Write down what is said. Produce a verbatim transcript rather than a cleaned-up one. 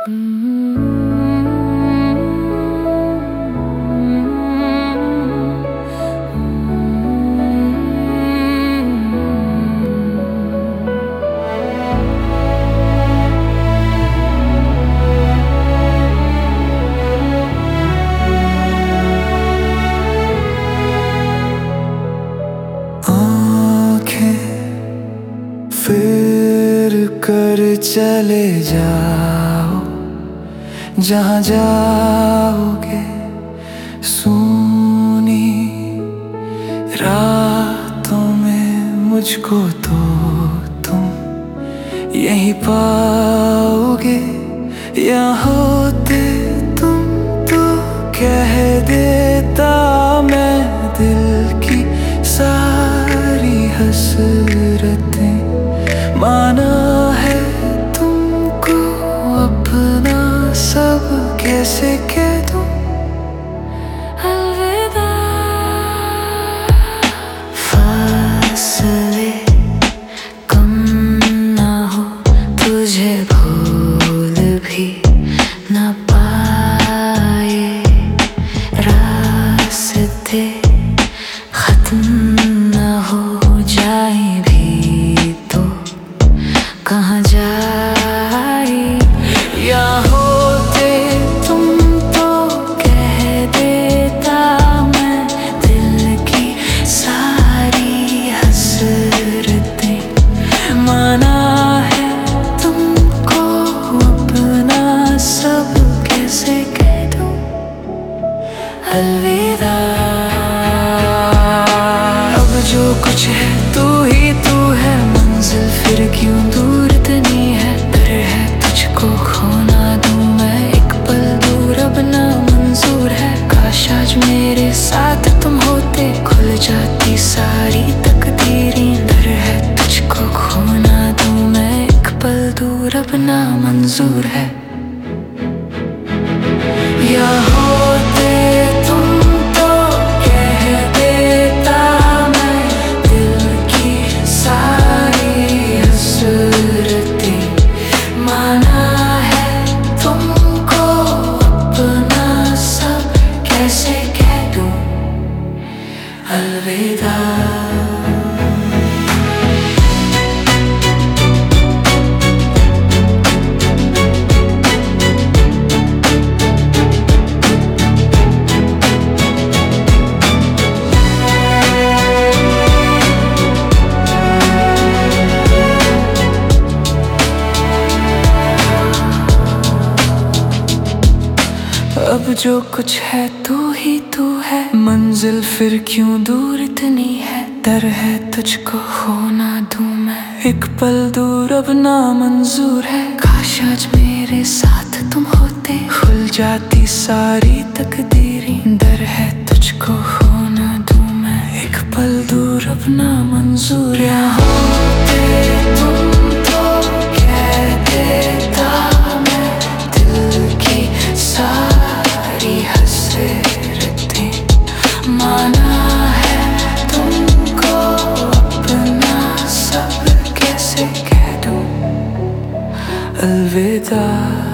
फिर कर चले जाओ जहाँ जाओगे, सुनी रातों में मुझको तो तुम यहीं पाओगे। यहाँ होते तुम तो कह देता मैं दिल की सारी हसरतें। माना है तुमको अपना सब कैसे कह दूं अलविदा। फासले कम ना हो, तुझे भूल भी ना पाए, रास्ते खत्म ना हो जाए भी तो कहाँ जाए। या होते तुम तो कह देता मैं दिल की सारी हसरतें। माना है तुमको अपना सब कैसे कह दूं अलविदा। अब जो कुछ है तू ही तू है, मंजिल फिर क्यों दूर इतनी है। डर है तुझको खोना दूं मैं, एक पल दूर अब ना मंजूर है। काश आज मेरे साथ तुम होते, खुल जाती सारी तकदीरें। डर है तुझको खोना दूं मैं, एक पल दूर अब ना मंजूर है। या होते तुम तो कह देता मैं दिल की सारी हसरतें। माना है तुमको अपना सब कैसे कह दूं अलविदा। अब जो कुछ है तू ही तू है, मंजिल फिर क्यों दूर इतनी है। डर है तुझको खोना दूं मैं, एक पल दूर अब ना मंजूर है। काश आज मेरे साथ तुम होते, खुल जाती सारी तकदीरें। डर है तुझको खोना दूं मैं, एक पल दूर अब ना मंजूर। या होते तुम तो कह देता मैं दिल की सारी हसरतें। माना है तुमको अपना सब कैसे कह दूं अलविदा।